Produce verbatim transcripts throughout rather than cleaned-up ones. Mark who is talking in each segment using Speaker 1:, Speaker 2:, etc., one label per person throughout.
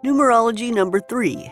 Speaker 1: Numerology number three.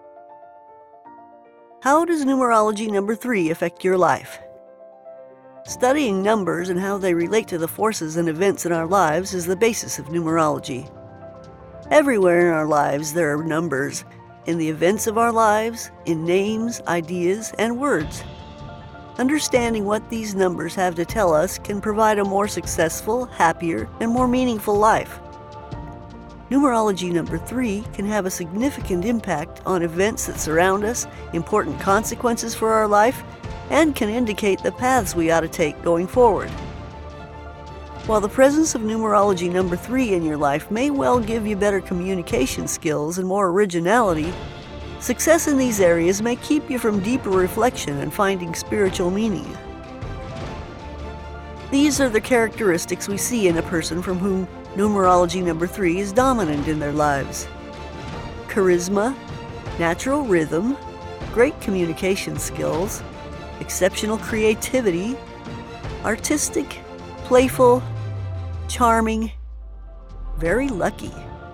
Speaker 1: How does numerology number three affect your life? Studying numbers and how they relate to the forces and events in our lives is the basis of numerology. Everywhere in our lives there are numbers, in the events of our lives, in names, ideas, and words. Understanding what these numbers have to tell us can provide a more successful, happier, and more meaningful life. Numerology number three can have a significant impact on events that surround us, important consequences for our life, and can indicate the paths we ought to take going forward. While the presence of numerology number three in your life may well give you better communication skills and more originality, success in these areas may keep you from deeper reflection and finding spiritual meaning. These are the characteristics we see in a person from whom numerology number three is dominant in their lives: charisma, natural rhythm, great communication skills, exceptional creativity, artistic, playful, charming, very lucky.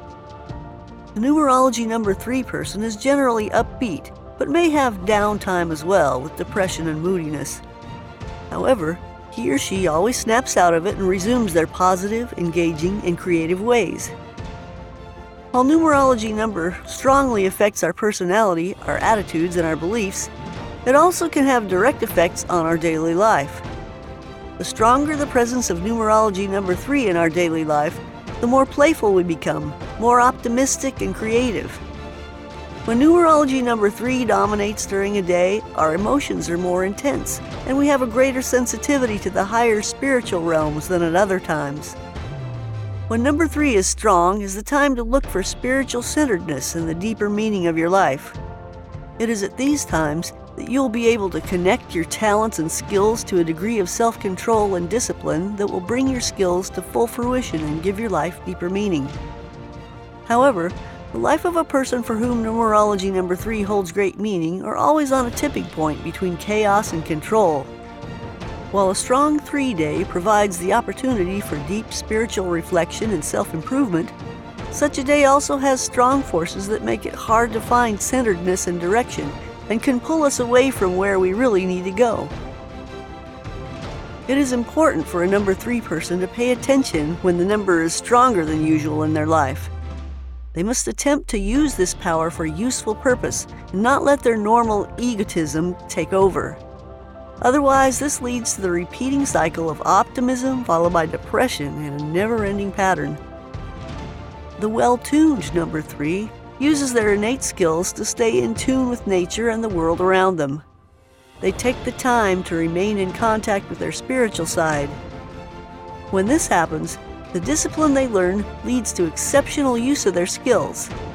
Speaker 1: The numerology number three person is generally upbeat, but may have downtime as well with depression and moodiness. However, he or she always snaps out of it and resumes their positive, engaging, and creative ways. While numerology number strongly affects our personality, our attitudes, and our beliefs, it also can have direct effects on our daily life. The stronger the presence of numerology number three in our daily life, the more playful we become, more optimistic and creative. When numerology number three dominates during a day, our emotions are more intense, and we have a greater sensitivity to the higher spiritual realms than at other times. When number three is strong is the time to look for spiritual centeredness and the deeper meaning of your life. It is at these times that you'll be able to connect your talents and skills to a degree of self-control and discipline that will bring your skills to full fruition and give your life deeper meaning. However, the life of a person for whom numerology number three holds great meaning are always on a tipping point between chaos and control. While a strong three-day provides the opportunity for deep spiritual reflection and self-improvement, such a day also has strong forces that make it hard to find centeredness and direction, and can pull us away from where we really need to go. It is important for a number three person to pay attention when the number is stronger than usual in their life. They must attempt to use this power for useful purpose and not let their normal egotism take over. Otherwise, this leads to the repeating cycle of optimism followed by depression in a never-ending pattern. The well-tuned number three uses their innate skills to stay in tune with nature and the world around them. They take the time to remain in contact with their spiritual side. When this happens, the discipline they learn leads to exceptional use of their skills.